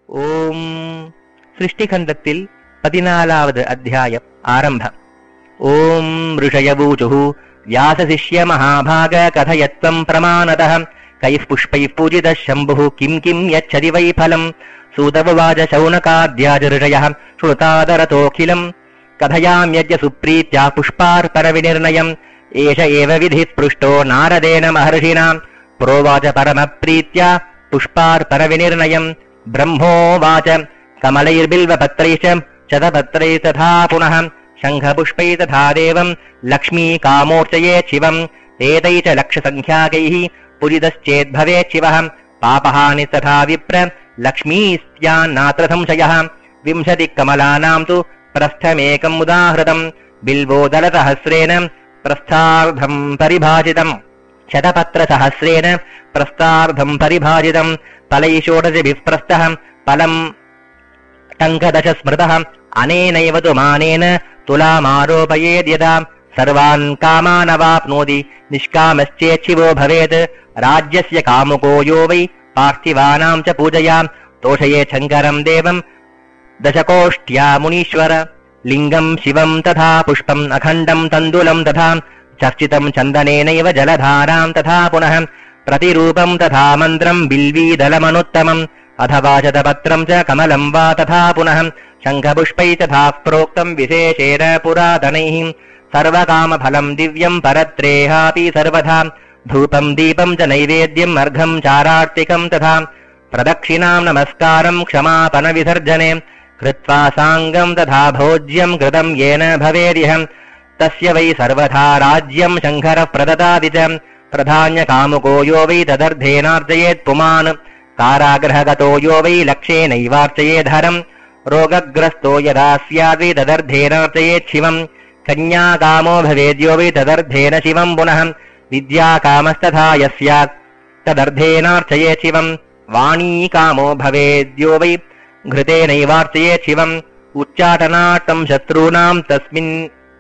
ഓം സൃഷ്ടിഖണ്ഡത്തിൽ 14ാவது അധ്യായം ആരംഭം. ഓം ഋഷയവൂചുഃ വ്യാസശിഷ്യ മഹാഭാഗ കഥയത്വം പ്രമാണതഃ കൈഃ പുഷ്പൈഃ പൂജിതഃ ശംഭുഃ കിം കിം യച്ഛതി വൈ ഫലം. സൂതവുവാച ശൗനകാദ്യാച ഋഷയഃ ശ്രുതാദരതോഖിലം കഥയാമ്യദ്യ സുപ്രീത്യാ പുഷ്പാർപ്പണവിനിർണയം ഏഷ ഏവ വിധിഃ പൃഷ്ടോ നാരദേന മഹർഷിണാ പ്രോവാച പരമപ്രീത്യാ പുഷ്പാർപ്പണവിനിർണയം. ബ്രഹ്മോവാച കമലൈർബിൽവപത്രൈശ്ച ശതപത്രൈस्तथा പുനഃ ശംഖപുഷ്പൈ തഥാ ദേവം ലക്ഷ്മീകാമോർച്ചയേത് ശിവം ഏതൈ ച ലക്ഷസംഖ്യാകൈഃ പൂജിതശ്ചേദ്ഭവേത് ശിവഃ പാപഹാനിस्तथा വിപ്ര ലക്ഷ്മീസ്യാന്നാത്ര സംശയः. 20 കമലാനാം തു പ്രസ്ഥമേകം ഉദാഹൃതം ബിൽവോദലസഹസ്രേണ പ്രസ്ഥാർദ്ധം പരിഭാജിതം ശതപത്രസഹസ്രേണ പ്രസ്ഥാർദ്ധം പരിഭാജിതം ഫലൈ षोडशभिः प्रस्थः फलं टङ्कदश स्मृतः अनेनैव तु मानेन तुलामारोपयेद्यदा सर्वान् कामानवाप्नोति निष्कामश्चेच्छिवो भवेत्. राज्यस्य कामुको यो वै पार्थिवानां च पूजया तोषये शङ्करं देवं दशकोष्ट्या मुनीश्वर. लिङ्गं शिवं तथा पुष्पम् अखण्डं तण्डुलं तथा चर्चितं चन्दनेनैव जलधारां तथा पुनः प्रतिरूपं तथा मन्त्रं बिल्वीदलमनुत्तमम् अथवा शतपत्रं च कमलं वा तथा पुनः शङ्खपुष्पै तथा प्रोक्तं विशेषेण पुरातनैः. सर्वकामफलं दिव्यं परत्रेहापि सर्वथा धूपं दीपं च नैवेद्यम् अर्घं चारार्तिकं तथा प्रदक्षिणां नमस्कारं क्षमापनविसर्जने कृत्वा साङ्गं तथा भोज्यं कृतं येन भवेदिह तस्य वै सर्वथा राज्यं शङ्करः प्रददाति च. प्रधान्यकामुको यो वै तदर्थेनार्चयेत् पुमान् कारागृहगतो यो वै लक्ष्येनैवार्चयेद्धरम् रोगग्रस्तो यदा स्याद्वै तदर्थेनार्चयेत् शिवम्. कन्याकामो भवेद्यो वै तदर्थेन शिवम् पुनः विद्याकामस्तथा यस्यात् तदर्थेनार्चयेत् शिवम्. वाणीकामो भवेद्यो वै घृतेनैवार्चयेत् शिवम्. उच्चाटनार्थं शत्रूणां तस्मिन्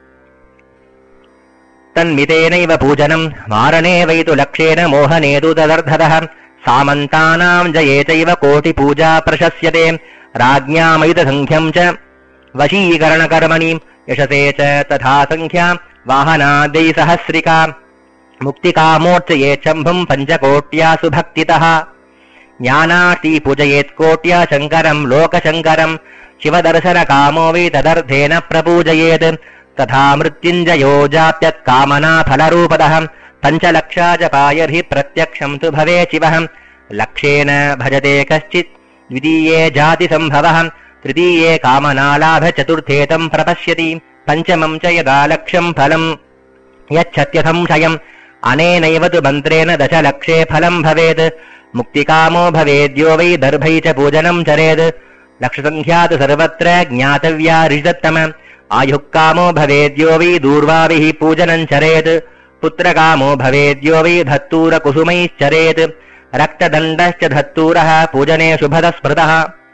तन्मितेनैव पूजनं मारणे वै तु लक्ष्येन मोहने तु तदर्थतः. सामन्तानां जये चैव कोटिपूजा प्रशस्यते राज्ञामयुतसङ्ख्यं च वशीकरणकर्मणि यशसे च तथा संख्या वाहनादै सहस्रिका. मुक्तिकामोर्चयेत् शम्भुं पञ्चकोट्या सुभक्तितः ज्ञानार्ती पूजयेत् कोट्या शङ्करं लोकशङ्करं. शिवदर्शनकामो वै तदर्थेन प्रपूजयेत् तथा मृत्युञ्जयो जाप्यत् कामना फलरूपदः. 5 लक्षा जपायर्हि प्रत्यक्षं तु भवेत् शिवः. लक्षेन भजते कश्चित् द्वितीये जातिसम्भवः तृतीये कामनालाभ चतुर्थे तं प्रपश्यति पञ्चमं च यदा लक्ष्यं फलं यच्छत्यसंशयम् अनेनैव तु मन्त्रेण 10 लक्षे फलं भवेत्. मुक्तिकामो भवेद्यो वै दर्भै च पूजनं चरेत् लक्षसङ्ख्या तु सर्वत्र ज्ञातव्या ऋषत्तम. आयुःकामो भवेद्यो वै दूर्वाभिः पूजनं चरेत्. पुत्रकामो भवेद्यो वै धत्तूरकुसुमैश्चरेत्. रक्तदण्डश्च धत्तूरः पूजने शुभदः स्मृतः.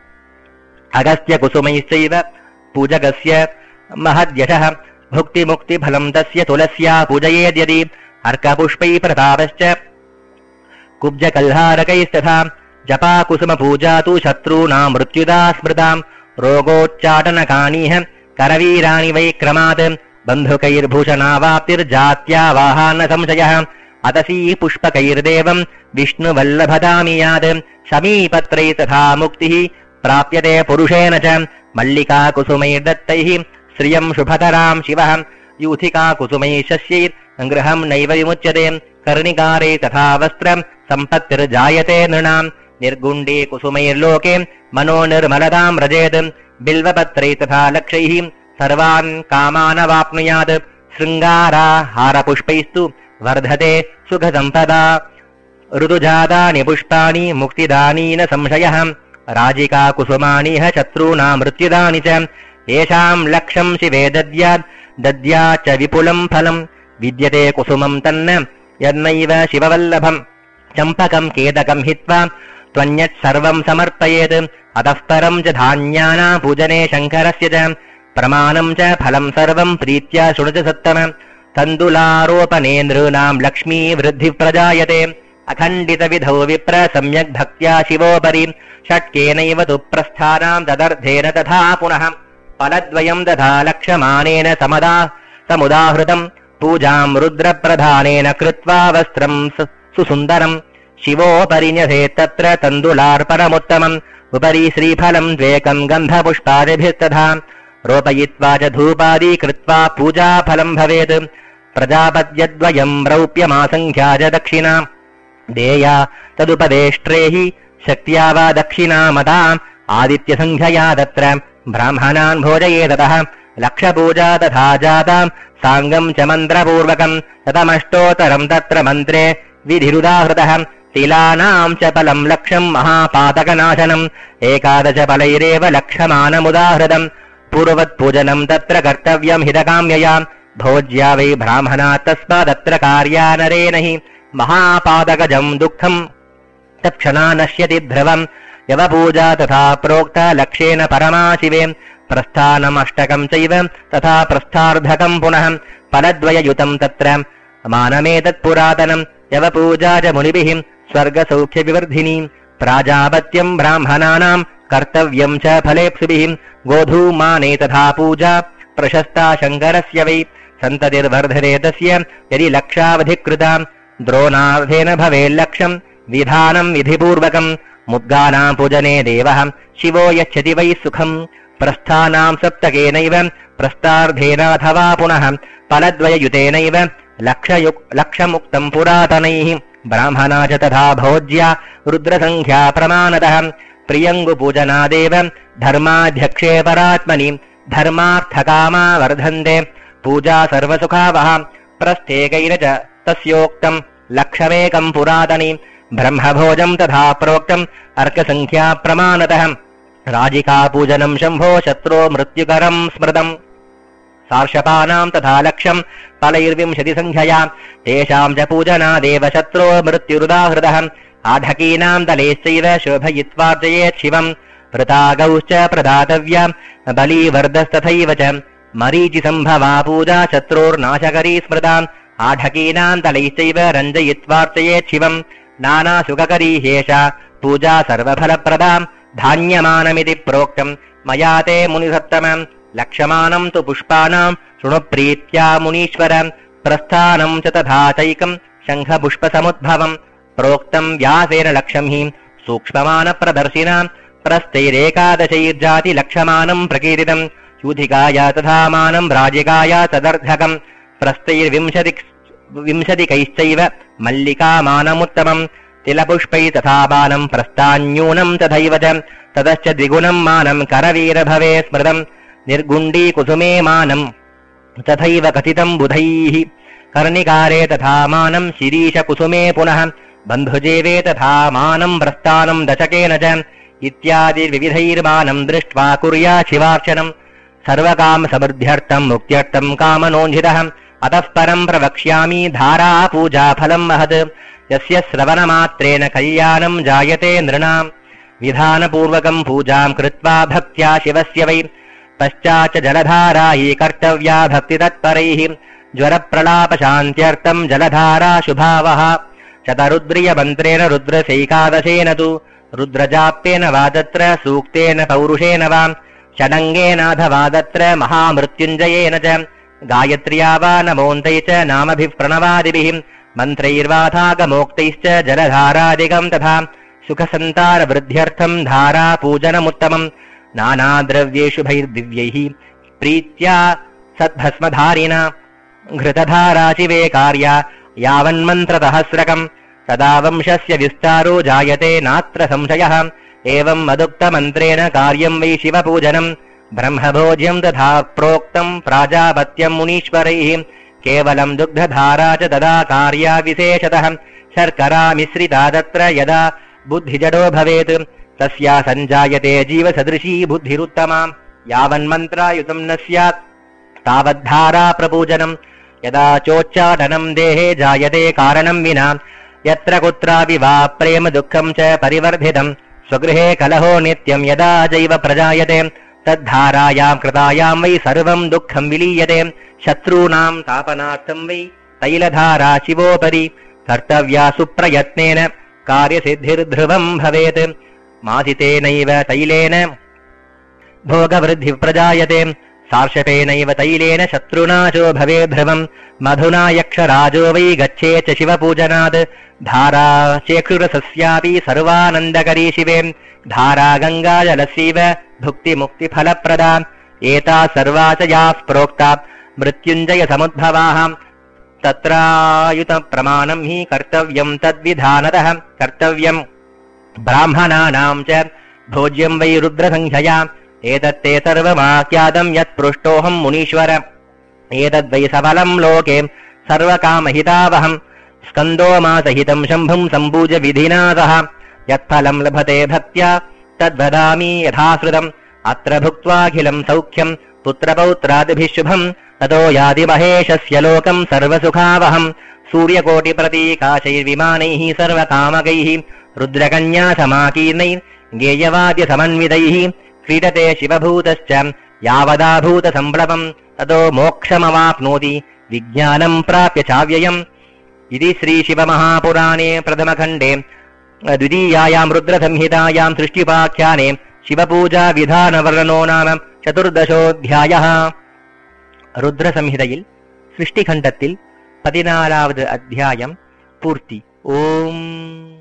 अगस्त्यकुसुमैश्चैव पूजकस्य महद्यशः भुक्तिमुक्तिफलं तस्य तुलस्या पूजयेद्यदि. अर्कपुष्पैः प्रतापश्च कुब्जकल्हारकैस्तथा जपाकुसुमपूजा तु शत्रूणां मृत्युदा स्मृता. रोगोच्चाटनकानीह करवीराणि वै क्रमात् बन्धुकैर्भूषणावाप्तिर्जात्या वाहान संशयः. अतसी पुष्पकैर्देवं विष्णुवल्लभतामियात् शमीपत्रैः तथा मुक्तिः प्राप्यते पुरुषेण च. मल्लिकाकुसुमैर्दत्तैः श्रियं शुभतरां शिवः. यूथिकाकुसुमैः शस्यैर् गृहं नैव विमुच्यते. कर्णिकारैः तथा वस्त्रं सम्पत्तिर्जायते नृणां. निर्गुण्डे कुसुमैर्लोके मनो निर्मलतां व्रजेत्. बिल्वपत्रैः तथा लक्षैः सर्वान् कामानवाप्नुयात्. शृङ्गाराहारपुष्पैस्तु वर्धते सुखसम्पदा. ऋतुजातानि पुष्पाणि मुक्तिदानी न संशयः. राजिकाकुसुमानि ह शत्रूणां मृत्युदानि च. येषां लक्ष्यं शिवे दद्यात् च विपुलं फलं. विद्यते कुसुमं तन्न यन्नैव शिववल्लभम्. चम्पकं केतकं हित्वा त्वन्यत् सर्वं समर्पयेत्. अतः परं च धान्यानां पूजने शङ्करस्य च प्रमाणं च फलं सर्वं प्रीत्या शृणुत सत्तम. तण्डुलारोपणे नृणां लक्ष्मी वृद्धिः प्रजायते. अखण्डितविधौ विप्र सम्यक् भक्त्या शिवोपरि षट्केनैव तु प्रस्थानाम् तदर्थेन तथा पुनः फलद्वयम् दधा लक्ष्यमानेन समुदाहृतम् पूजाम् रुद्रप्रधानेन कृत्वा वस्त्रम् सुसुन्दरम् शिवोपरि न्यसेत्तत्र तण्डुलार्पणमुत्तमम् उपरि श्रीफलम् द्वेकम् गन्धपुष्पादिभिस्तथा रोपयित्वा च धूपादि कृत्वा पूजाफलम् भवेत् प्रजापत्यद्वयम् रौप्यमासङ्ख्या च दक्षिणा देया तदुपदेष्ट्रे हि शक्त्या वा दक्षिणा मता आदित्यसङ्ख्यया तत्र ब्राह्मणान् भोजयेततः लक्षपूजा तथा जाताम् साङ्गम् च मन्त्रपूर्वकम् शतमष्टोत्तरम् तत्र मन्त्रे विधिरुदाहृतः तिलानाम् च फलम् लक्षम् महापातकनाशनम् 11 फलैरेव लक्षमानमुदाहृतम् पूर्ववत्पूजनम् तत्र कर्तव्यम् हितकाम्यया भोज्या वै ब्राह्मणात् तस्मादत्र कार्या नरेण हि महापातकजम् दुःखम् तत्क्षणा नश्यति ध्रुवम् यवपूजा तथा प्रोक्ता लक्षेण परमाशिवे प्रस्थानमष्टकम् चैव तथा प्रस्थार्धकम् पुनः फलद्वययुतम् तत्र मानमेतत्पुरातनम् यवपूजा च मुनिभिः स्वर्गसौख्यविवर्धिनी प्राजापत्यम् ब्राह्मणानाम् कर्तव्यम् च फलेप्सुभिः गोधूमाने तथा पूजा प्रशस्ता शङ्करस्य वै सन्ततिर्वर्धते तस्य यदि लक्षावधिकृता द्रोणार्धेन भवेल्लक्षम् विधानम् विधिपूर्वकम् मुद्गानाम् पूजने देवः शिवो यच्छति वै सुखम् प्रस्थानाम् सप्तकेनैव प्रस्थार्धेनाथवा पुनः फलद्वययुतेनैव लक्षमुक्तम् पुरातनैः ब्राह्मणा च तथा भोज्या रुद्रसङ्ख्या प्रमाणतः प्रियङ्गुपूजनादेव धर्माध्यक्षे परात्मनि धर्मार्थकामा वर्धन्ते पूजा सर्वसुखावः प्रस्थेकैर च तस्योक्तम् लक्षमेकम् पुरातनि ब्रह्मभोजम् तथा प्रोक्तम् अर्कसङ्ख्या प्रमाणतः राजिकापूजनम् शम्भो शत्रो मृत्युकरम् स्मृतम् सार्षपानाम् तथा लक्षम् फलैर्विंशतिसङ्ख्यया तेषाम् च पूजनादेव शत्रो मृत्युरुदाहृतः आढकीनाम् दलेश्चैव शोभयित्वार्जयेत् शिवम् वृतागौश्च प्रदातव्या बलीवर्धस्तथैव च मरीचिसम्भवा पूजा शत्रोर्नाशकरी स्मृता आढकीनाम् दलैश्चैव रञ्जयित्वार्चयेत् शिवम् नानासुखकरी ह्येषा पूजा सर्वफलप्रदा धान्यमानमिति प्रोक्तम् मया ते मुनिसत्तमम् लक्षमानम् तु पुष्पाणाम् शृणुप्रीत्या मुनीश्वर प्रस्थानम् च तथा चैकम् शङ्खपुष्पसमुद्भवम् प्रोक्तम् व्यासेन लक्षम् हि सूक्ष्ममानप्रदर्शिना प्रस्थैरेकादशैर्जाति लक्षमानम् प्रकीर्तितम् यूधिकाया तथा मानम् राजिकाया तदर्धकम् प्रस्थैर्विंशतिकैश्चैव मल्लिकामानमुत्तमम् तिलपुष्पै तथा बालम् प्रस्थान्यूनम् तथैव च ततश्च द्विगुणम् मानम् करवीर भवे स्मृतम् निर्गुण्डीकुसुमे मानम् तथैव कथितम् बुधैः कर्णिकारे तथा मानम् शिरीषकुसुमे पुनः बन्धुजेवे तथा मानम् प्रस्थानम् दशकेन च इत्यादि विविधैर्मानम् दृष्ट्वा कुर्यात् शिवार्चनम् सर्वकामसमृद्ध्यर्थम् मुक्त्यर्थम् कामनोन्धितः अतः परम् प्रवक्ष्यामि धारा पूजा फलम् महत् यस्य श्रवणमात्रेण कल्याणम् जायते नृणाम् विधानपूर्वकम् पूजाम् कृत्वा भक्त्या शिवस्य वै पश्चाच्च जलधारा हि कर्तव्या भक्तितत्परैः ज्वरप्रलापशान्त्यर्थम् जलधारा शुभावः शतरुद्रीयमन्त्रेण रुद्रसैकादशेन तु रुद्रजाप्येन वा तत्र सूक्तेन पौरुषेण वा षडङ्गेनाथवा तत्र महामृत्युञ्जयेन च गायत्र्या वा नमोऽन्तैः च नामभिः प्रणवादिभिः मन्त्रैर्वाथागमोक्तैश्च जलधारादिकम् तथा सुखसन्तानवृद्ध्यर्थम् धारा पूजनमुत्तमम् नानाद्रव्येषुभैर्दिव्यैः प्रीत्या सद्भस्मधारिणा घृतधारा शिवे कार्या यावन्मन्त्रसहस्रकम् तदा वंशस्य विस्तारो जायते नात्र संशयः एवम् मदुक्तमन्त्रेण कार्यम् वै शिवपूजनम् ब्रह्मभोज्यम् तथा प्रोक्तम् प्राजापत्यम् मुनीश्वरैः केवलम् दुग्धधारा च तदा कार्या विशेषतः शर्करा मिश्रिता तत्र यदा बुद्धिजडो भवेत् तस्या सञ्जायते जीवसदृशी बुद्धिरुत्तमा यावन्मन्त्रायुतम् न स्यात् तावद्धारा प्रपूजनम् यदा चोच्चाटनम् देहे जायते कारणम् विना यत्र कुत्रापि वा प्रेम दुःखम् च परिवर्धितम् स्वगृहे कलहो नित्यम् यदा जैव प्रजायते तद्धारायाम् कृतायाम् वै सर्वम् दुःखम् विलीयते शत्रूणाम् तापनार्थम् वै तैलधारा शिवोपरि कर्तव्या सुप्रयत्नेन कार्यसिद्धिर्ध्रुवम् भवेत् मासितेनैव तैलेन भोगवृद्धिः प्रजायते सार्षपेनैव तैलेन शत्रुनाशो भवेत् ध्रुवम् मधुना यक्षराजो वै गच्छेत् च शिवपूजनात् धारा चेक्षुरसस्यापि सर्वानन्दकरी शिवे धारा गङ्गाजलस्यैव भुक्तिमुक्तिफलप्रदा एता सर्वा च याः प्रोक्ता मृत्युञ्जयसमुद्भवाः तत्रायुतप्रमाणम् हि कर्तव्यम् तद्विधानतः कर्तव्यम् ब्राह्मणानाम् च भोज्यम् वै रुद्रसंख्यया एतत्ते सर्वमाख्यातम् यत्पृष्टोऽहम् मुनीश्वर एतद्वै सबलम् लोके सर्वकामहितावहम् स्कन्दोमासहितम् शम्भुम् सम्पूज्य विधिना सह यत्फलम् लभते भक्त्या तद्वदामि यथाश्रुतम् अत्र भुक्त्वाखिलम् सौख्यम् पुत्रपौत्रादिभिः शुभम् ततो याति महेशस्य लोकम् सर्वसुखावहम् सूर्यकोटिप्रतीकाशैर्विमानैः सर्वकामकैः रुद्रकन्या समाकीर्णैः गेयवाद्यसमन्वितैः क्रीडते शिवभूतश्च यावदाभूतसम्प्लवम् ततो मोक्षमवाप्नोति विज्ञानम् प्राप्य चाव्ययम् इति श्रीशिवमहापुराणे प्रथमखण्डे द्वितीयायाम् रुद्रसंहितायाम् सृष्टिपाख्याने शिवपूजाविधानवर्णनो नाम चतुर्दशोऽध्यायः रुद्रसंहितയിൽ സൃഷ്ടിഖണ്ഡത്തിൽ 14வது അധ്യായം പൂർത്തി. ഓം